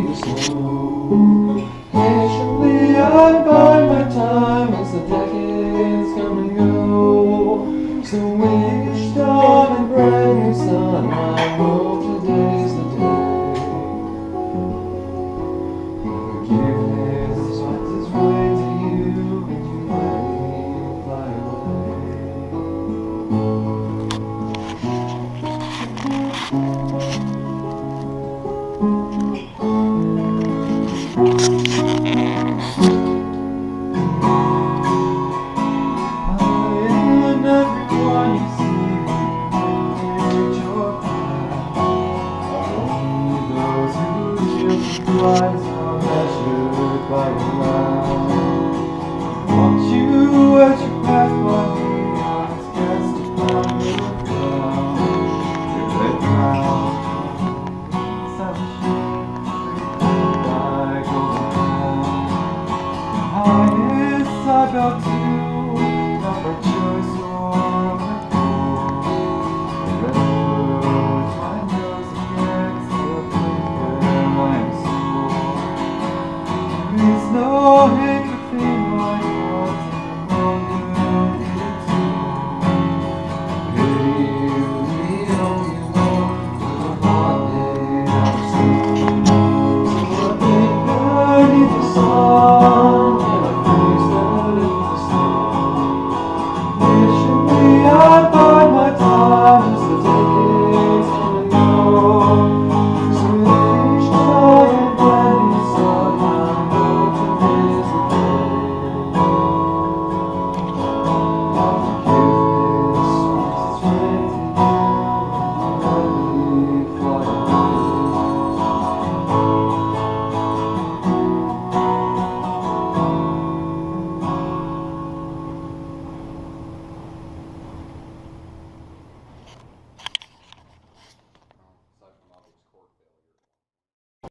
slow. Patiently I bide my time as the decades come and go. So each dawn and brand new sun, I know today's the day. Forgiveness is what is right to you, and you may fly away. And everyone you see will your path. Only those who live lives are measured by the line. Watch you as you pass by me, eyes cast upon the ground. You're let down, such I go down. Highest I go to.